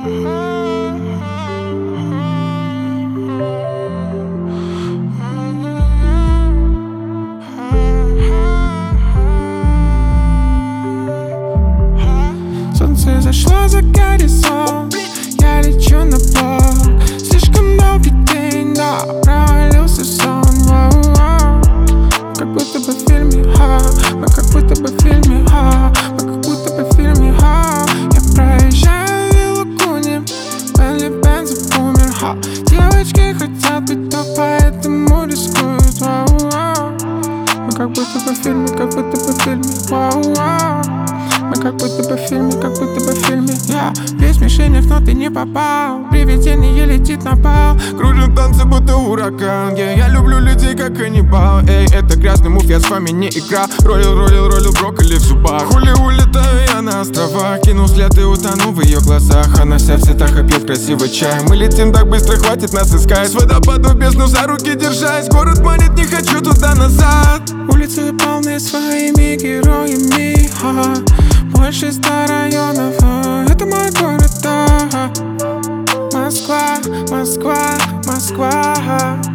Солнце зашло за горизонт, я лечу на бок. Слишком долгий день, да, провалился сон. Как будто бы в фильме, мы как будто бы в фильме, мы как будто бы в фильме. Я проезжаю виллу Куни, Бенли Бенза умер. Девочки хотят быть топ, поэтому рискуют. Мы как будто бы в фильме, как будто бы в фильме. Мы как будто бы в фильме, как будто бы в фильме. Я весь мишенях, но ты не попал. Привидение летит на пол. Кружим танцы, будто ураган. Я люблю людей, как каннибал. Эй, это грязный мув, я с вами не играл. Ролил брокколи в зубах. Хули улетаю я на острова. Кину взгляд и утону в ее глазах. Она вся в цветах и пьет красивый чай. Мы летим так быстро, хватит нас искать. С водопада в бездну за руки держась. Город манит, не хочу туда-назад. Улицы полны своими героями. Больше 100 районов, это мой город. Москва, Москва, Москва.